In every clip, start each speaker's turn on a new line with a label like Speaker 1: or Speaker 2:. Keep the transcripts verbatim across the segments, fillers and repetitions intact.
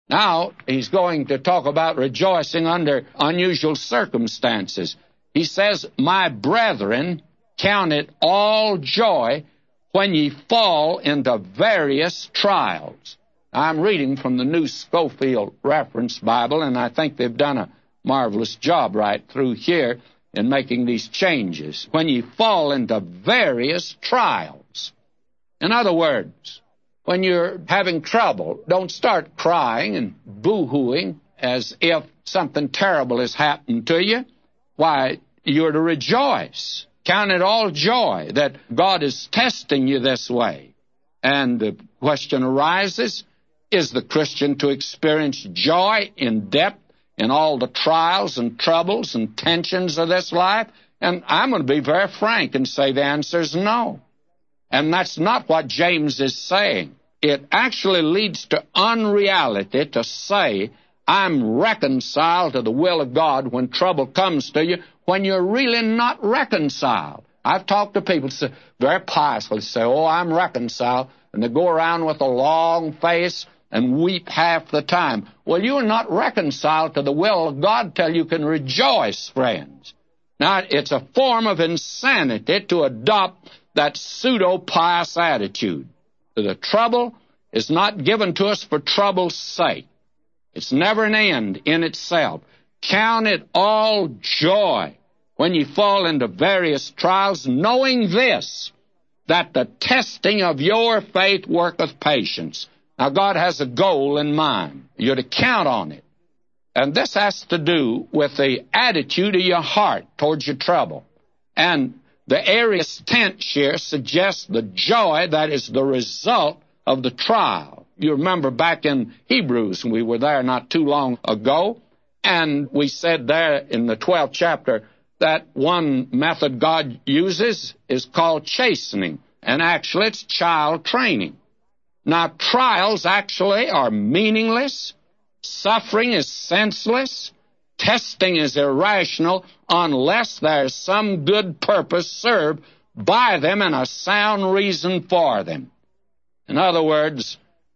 Speaker 1: Now, he's going to talk about rejoicing under unusual circumstances. He says, "My brethren, count it all joy when ye fall into various trials." I'm reading from the New Scofield Reference Bible, and I think they've done a marvelous job right through here in making these changes. When ye fall into various trials. In other words, when you're having trouble, don't start crying and boo-hooing as if something terrible has happened to you. Why, you're to rejoice. Count it all joy that God is testing you this way. And the question arises, is the Christian to experience joy in depth in all the trials and troubles and tensions of this life? And I'm going to be very frank and say the answer is no. And that's not what James is saying. It actually leads to unreality to say, I'm reconciled to the will of God when trouble comes to you, when you're really not reconciled. I've talked to people say, very piously say, oh, I'm reconciled, and they go around with a long face and weep half the time. Well, you're not reconciled to the will of God till you can rejoice, friends. Now, it's a form of insanity to adopt that pseudo-pious attitude. The trouble is not given to us for trouble's sake. It's never an end in itself. Count it all joy when you fall into various trials, knowing this, that the testing of your faith worketh patience. Now, God has a goal in mind. You're to count on it. And this has to do with the attitude of your heart towards your trouble. And the aorist tense here suggests the joy that is the result of the trial. You remember back in Hebrews, we were there not too long ago, and we said there in the twelfth chapter that one method God uses is called chastening, and actually it's child training. Now, trials actually are meaningless, suffering is senseless, testing is irrational unless there's some good purpose served by them and a sound reason for them. In other words,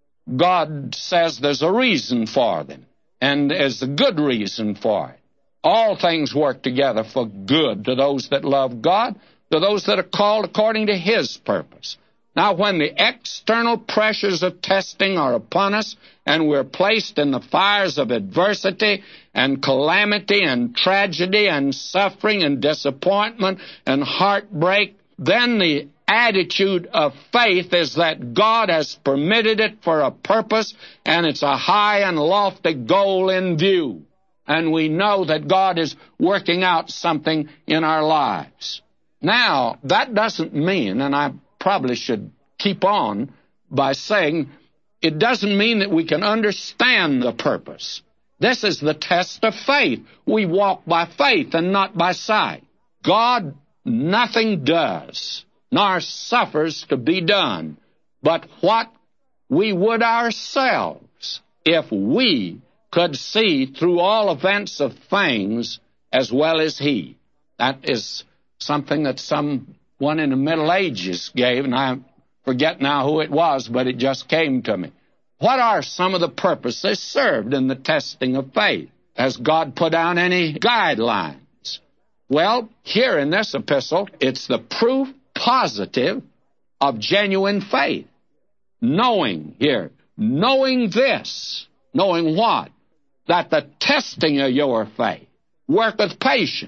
Speaker 1: God says there's a reason for them, and there's a good reason for it. All things work together for good to those that love God, to those that are called according to His purpose. Now, when the external pressures of testing are upon us and we're placed in the fires of adversity and calamity and tragedy and suffering and disappointment and heartbreak, then the attitude of faith is that God has permitted it for a purpose, and it's a high and lofty goal in view. And we know that God is working out something in our lives. Now, that doesn't mean, and I probably should keep on by saying, it doesn't mean that we can understand the purpose. This is the test of faith. We walk by faith and not by sight. God nothing does, nor suffers to be done, but what we would ourselves if we could see through all events of things as well as He. That is something that someone in the Middle Ages gave, and I forget now who it was, but it just came to me. What are some of the purposes served in the testing of faith? Has God put down any guidelines? Well, here in this epistle, it's the proof positive of genuine faith. Knowing here, knowing this, knowing what? That the testing of your faith worketh patience.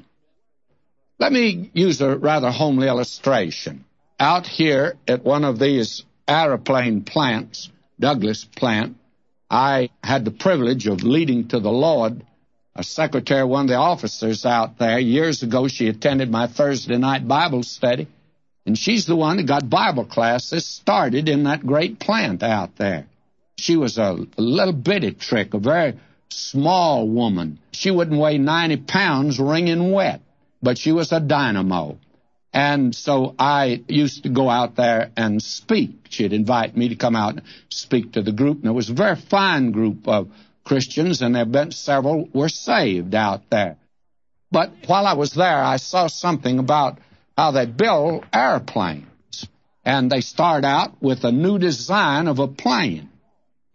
Speaker 1: Let me use a rather homely illustration. Out here at one of these aeroplane plants, Douglas plant, I had the privilege of leading to the Lord a secretary, one of the officers out there. Years ago, she attended my Thursday night Bible study, and she's the one that got Bible classes started in that great plant out there. She was a, a little bitty trick, a very small woman. She wouldn't weigh ninety pounds wringing wet, but she was a dynamo. And so I used to go out there and speak. She'd invite me to come out and speak to the group, and it was a very fine group of Christians, and there have been several were saved out there. But while I was there, I saw something about how they build airplanes. And they start out with a new design of a plane.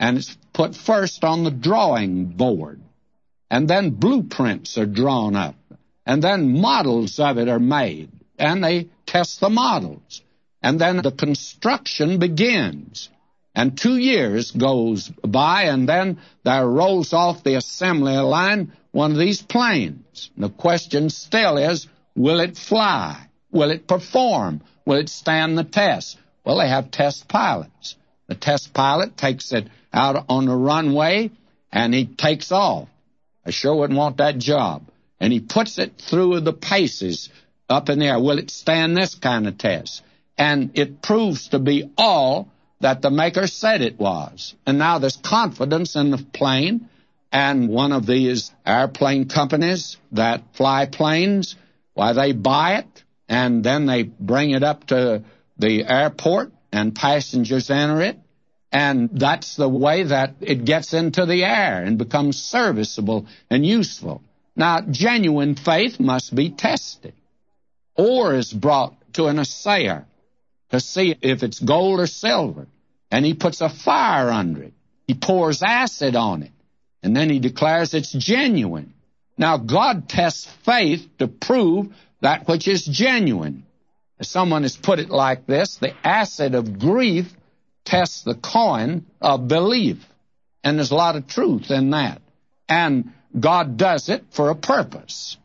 Speaker 1: and it's put first on the drawing board. And then blueprints are drawn up. And then models of it are made. And they test the models. And then the construction begins. And two years goes by, and then there rolls off the assembly line one of these planes. The question still is, will it fly? Will it perform? Will it stand the test? Well, they have test pilots. The test pilot takes it out on the runway, and he takes off. I sure wouldn't want that job. And he puts it through the paces up in the air. Will it stand this kind of test? And it proves to be all that the maker said it was. And now there's confidence in the plane, and one of these airplane companies that fly planes, why, they buy it, and then they bring it up to the airport, and passengers enter it, and that's the way that it gets into the air and becomes serviceable and useful. Now, genuine faith must be tested. Ore is brought to an assayer to see if it's gold or silver, and he puts a fire under it. He pours acid on it, and then he declares it's genuine. Now, God tests faith to prove that which is genuine. As someone has put it like this, the acid of grief tests the coin of belief. And there's a lot of truth in that. And God does it for a purpose.